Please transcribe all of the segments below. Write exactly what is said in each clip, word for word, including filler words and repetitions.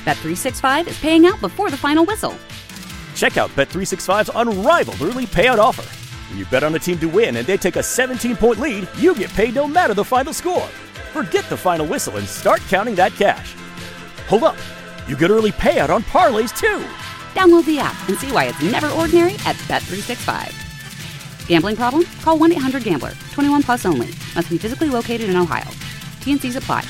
Bet three sixty-five is paying out before the final whistle. Check out Bet three sixty-five's unrivaled early payout offer. When you bet on a team to win and they take a seventeen-point lead, you get paid no matter the final score. Forget the final whistle and start counting that cash. Hold up. You get early payout on parlays, too. Download the app and see why it's never ordinary at Bet three sixty-five. Gambling problem? Call one eight hundred gambler. twenty-one plus only. Must be physically located in Ohio. T N Cs apply.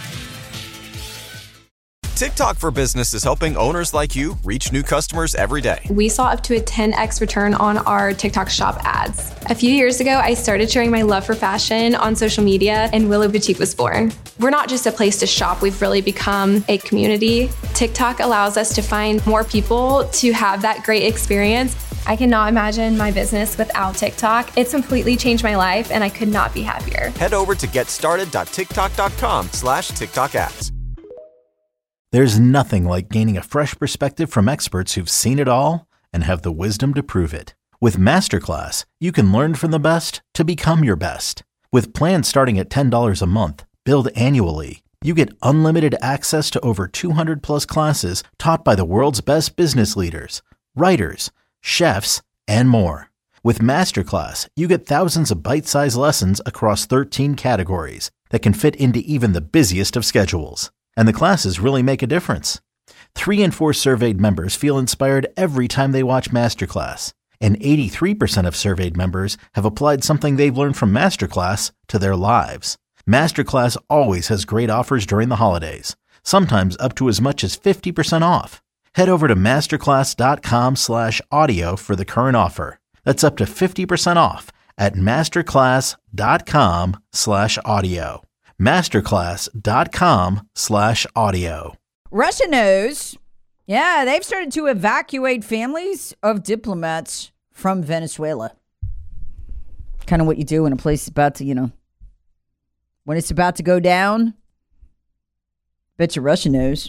TikTok for Business is helping owners like you reach new customers every day. We saw up to a ten x return on our TikTok shop ads. A few years ago, I started sharing my love for fashion on social media, and Willow Boutique was born. We're not just a place to shop, we've really become a community. TikTok allows us to find more people to have that great experience. I cannot imagine my business without TikTok. It's completely changed my life, and I could not be happier. Head over to getstarted.tiktok.com slash TikTok ads. There's nothing like gaining a fresh perspective from experts who've seen it all and have the wisdom to prove it. With Masterclass, you can learn from the best to become your best. With plans starting at ten dollars a month, billed annually, you get unlimited access to over two hundred plus classes taught by the world's best business leaders, writers, chefs, and more. With Masterclass, you get thousands of bite-sized lessons across thirteen categories that can fit into even the busiest of schedules. And the classes really make a difference. Three in four surveyed members feel inspired every time they watch Masterclass. And eighty-three percent of surveyed members have applied something they've learned from Masterclass to their lives. Masterclass always has great offers during the holidays, sometimes up to as much as fifty percent off. Head over to masterclass.com slash audio for the current offer. That's up to fifty percent off at masterclass.com slash audio. Masterclass.com slash audio. Russia knows. Yeah, they've started to evacuate families of diplomats from Venezuela. Kind of what you do when a place is about to, you know, when it's about to go down. Bet you Russia knows.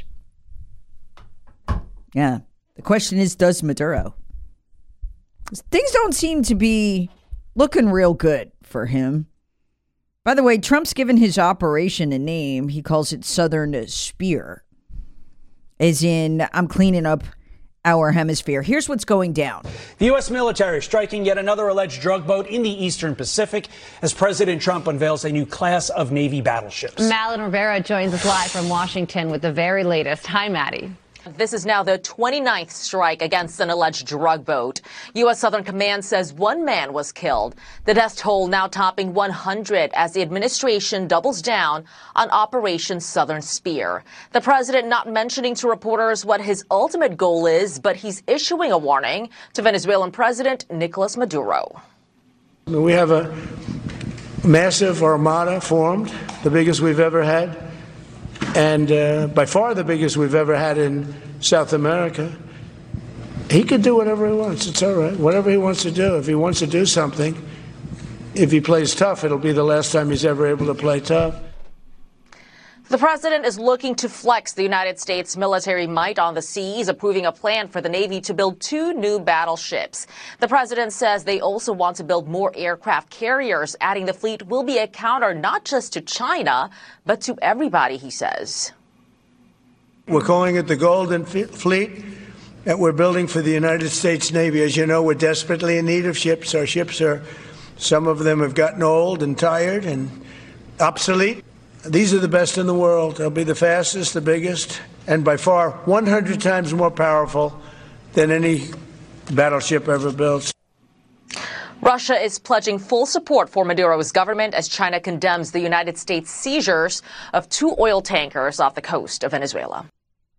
Yeah. The question is, does Maduro? Things don't seem to be looking real good for him. By the way, Trump's given his operation a name. He calls it Southern Spear. As in, I'm cleaning up our hemisphere. Here's what's going down. The U S military striking yet another alleged drug boat in the Eastern Pacific as President Trump unveils a new class of Navy battleships. Malin Rivera joins us live from Washington with the very latest. Hi, Maddie. This is now the twenty-ninth strike against an alleged drug boat. U S. Southern Command says one man was killed. The death toll now topping one hundred as the administration doubles down on Operation Southern Spear. The president not mentioning to reporters what his ultimate goal is, but he's issuing a warning to Venezuelan President Nicolas Maduro. We have a massive armada formed, the biggest we've ever had. And uh, by far the biggest we've ever had in South America. He can do whatever he wants. It's all right. Whatever he wants to do. If he wants to do something, if he plays tough, it'll be the last time he's ever able to play tough. The president is looking to flex the United States military might on the seas, approving a plan for the Navy to build two new battleships. The president says they also want to build more aircraft carriers, adding the fleet will be a counter not just to China, but to everybody, he says. We're calling it the Golden Fleet that we're building for the United States Navy. As you know, we're desperately in need of ships. Our ships are, some of them have gotten old and tired and obsolete. These are the best in the world. They'll be the fastest, the biggest, and by far one hundred times more powerful than any battleship ever built. Russia is pledging full support for Maduro's government as China condemns the United States' seizures of two oil tankers off the coast of Venezuela.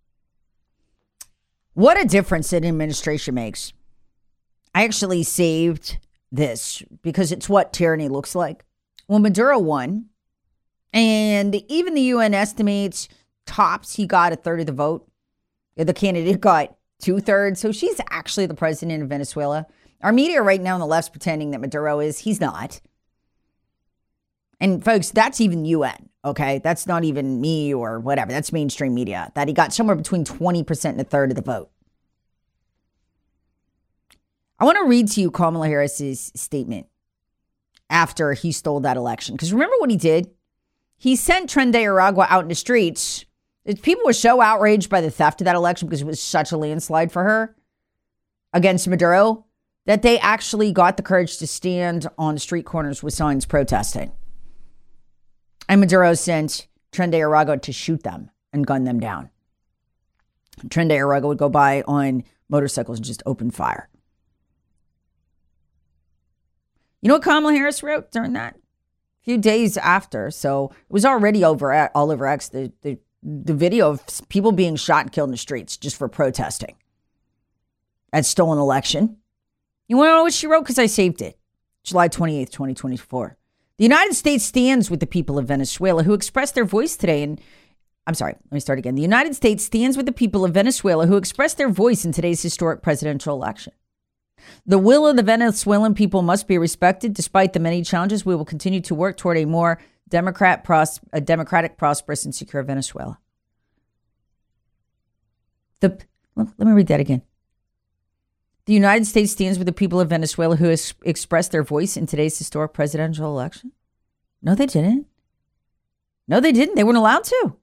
What a difference an administration makes. I actually saved this because it's what tyranny looks like. Well, Maduro won. And even the U N estimates tops he got a third of the vote. The candidate got two thirds. So she's actually the president of Venezuela. Our media right now on the left's pretending that Maduro is. He's not. And folks, that's even U N. Okay. That's not even me or whatever. That's mainstream media. That he got somewhere between twenty percent and a third of the vote. I want to read to you Kamala Harris's statement after he stole that election. Because remember what he did? He sent Tren de Aragua out in the streets People were so outraged by the theft of that election because it was such a landslide for her against Maduro that they actually got the courage to stand on street corners with signs protesting. And Maduro sent Tren de Aragua to shoot them and gun them down. Tren de Aragua would go by on motorcycles and just open fire. You know what Kamala Harris wrote during that? A few days after, so it was already over at, all over X, the, the, the video of people being shot and killed in the streets just for protesting at stolen election. You want to know what she wrote? Because I saved it. July twenty-eighth, twenty twenty-four. The United States stands with the people of Venezuela who expressed their voice today in, I'm sorry, let me start again. The United States stands with the people of Venezuela who expressed their voice in today's historic presidential election. The will of the Venezuelan people must be respected. Despite the many challenges, we will continue to work toward a more democrat, pros, a democratic, prosperous, and secure Venezuela. The, let me read that again. The United States stands with the people of Venezuela who has expressed their voice in today's historic presidential election. No, they didn't. No, they didn't. They weren't allowed to.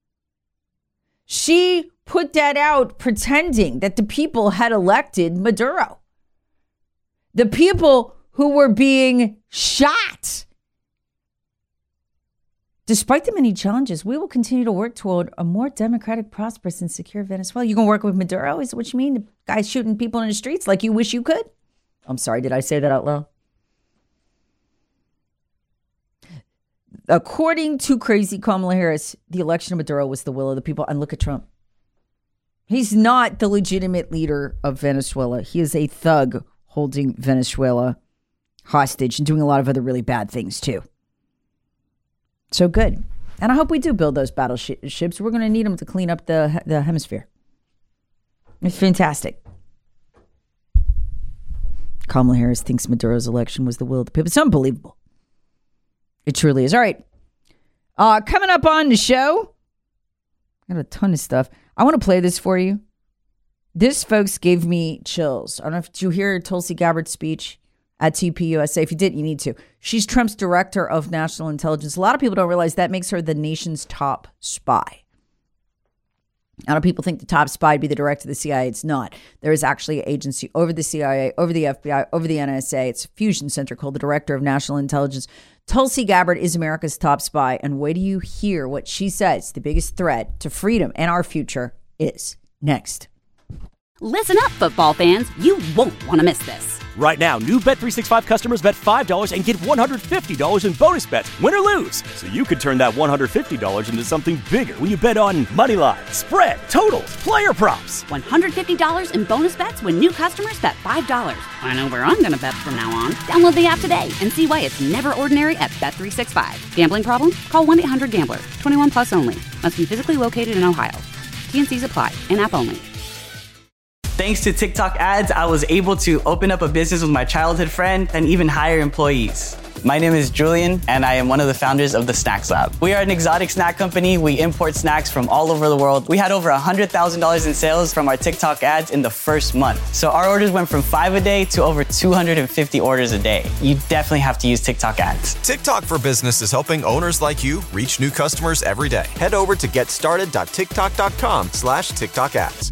She put that out pretending that the people had elected Maduro. The people who were being shot. Despite the many challenges, we will continue to work toward a more democratic, prosperous, and secure Venezuela. You gonna work with Maduro? Is what you mean? The guy's shooting people in the streets like you wish you could? I'm sorry, did I say that out loud? According to crazy Kamala Harris, the election of Maduro was the will of the people. And look at Trump. He's not the legitimate leader of Venezuela. He is a thug holding Venezuela hostage and doing a lot of other really bad things too. So good. And I hope we do build those battleships. We're going to need them to clean up the, the hemisphere. It's fantastic. Kamala Harris thinks Maduro's election was the will of the people. It's unbelievable. It truly is. All right. Uh, coming up on the show, got a ton of stuff. I want to play this for you. This, folks, gave me chills. I don't know if you hear Tulsi Gabbard's speech at T P U S A. If you didn't, you need to. She's Trump's director of national intelligence. A lot of people don't realize that makes her the nation's top spy. A lot of people think the top spy would be the director of the C I A. It's not. There is actually an agency over the C I A, over the F B I, over the N S A. It's a fusion center called the Director of National Intelligence. Tulsi Gabbard is America's top spy. And wait till you hear what she says the biggest threat to freedom and our future is. Next. Listen up, football fans. You won't want to miss this. Right now, new Bet three sixty-five customers bet five dollars and get one hundred fifty dollars in bonus bets, win or lose. So you could turn that one hundred fifty dollars into something bigger when you bet on money line, spread, totals, player props. one hundred fifty dollars in bonus bets when new customers bet five dollars. I know where I'm going to bet from now on. Download the app today and see why it's never ordinary at Bet three sixty-five. Gambling problem? Call one eight hundred gambler. twenty-one plus only. Must be physically located in Ohio. T N Cs apply. In-app only. Thanks to TikTok ads, I was able to open up a business with my childhood friend and even hire employees. My name is Julian, and I am one of the founders of the Snacks Lab. We are an exotic snack company. We import snacks from all over the world. We had over one hundred thousand dollars in sales from our TikTok ads in the first month. So our orders went from five a day to over two hundred fifty orders a day. You definitely have to use TikTok ads. TikTok for Business is helping owners like you reach new customers every day. Head over to getstarted.tiktok.com slash TikTok ads.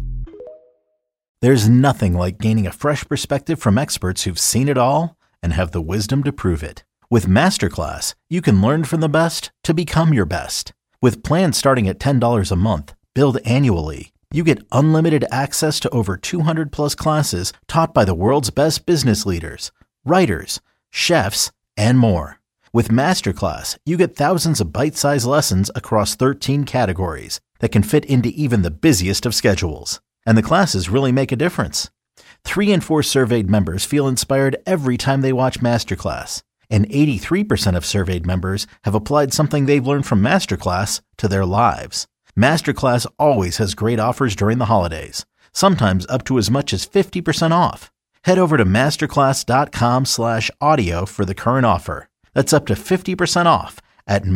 There's nothing like gaining a fresh perspective from experts who've seen it all and have the wisdom to prove it. With Masterclass, you can learn from the best to become your best. With plans starting at ten dollars a month, billed annually, you get unlimited access to over two hundred plus classes taught by the world's best business leaders, writers, chefs, and more. With Masterclass, you get thousands of bite-sized lessons across thirteen categories that can fit into even the busiest of schedules. And the classes really make a difference. Three in four surveyed members feel inspired every time they watch Masterclass. And eighty-three percent of surveyed members have applied something they've learned from Masterclass to their lives. Masterclass always has great offers during the holidays, sometimes up to as much as fifty percent off. Head over to masterclass.com slash audio for the current offer. That's up to fifty percent off at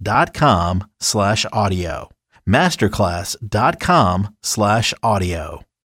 masterclass.com slash audio. masterclass.com slash audio.